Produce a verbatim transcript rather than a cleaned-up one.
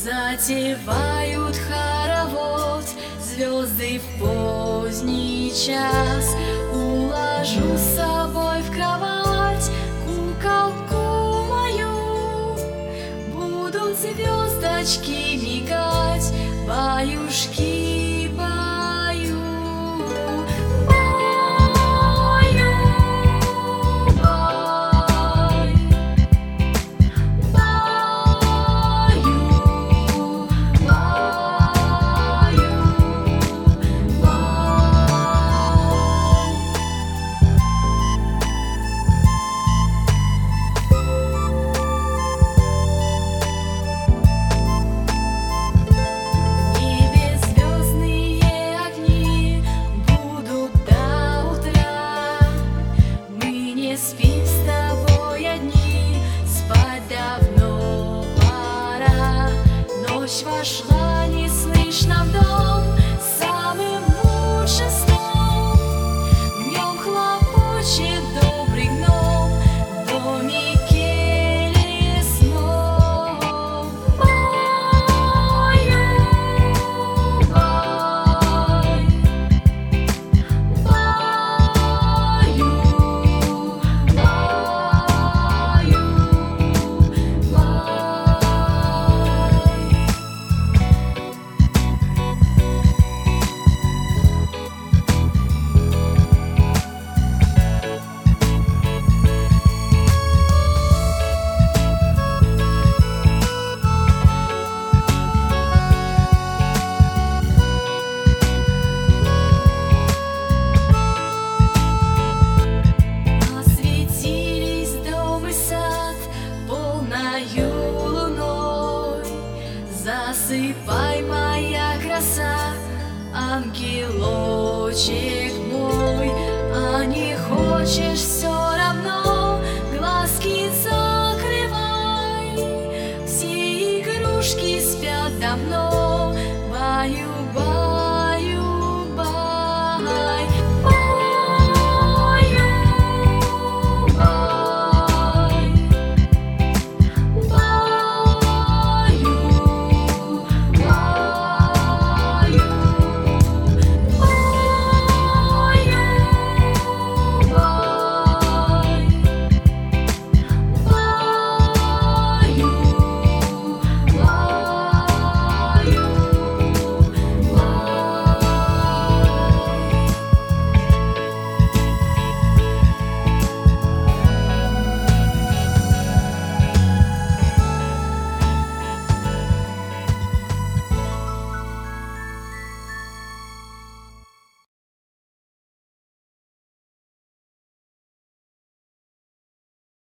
Затевают хоровод звезды в поздний час. Уложу с собой в кровать куколку мою. Будут звездочки мигать, баюшки баю. Баю, бай, баю, баю, бай. В небе звездные огни будут до утра. Мы не спим с тобой одни, спать давно пора. Ночь вошла неслышно в дом самым лучшим сном. В нем хлопочет добрый гном в домике лесном. Баю, бай, баю, баю, бай. Осветились дом и сад полною луной. Засыпай, моя краса, ангелочек мой. А не хочешь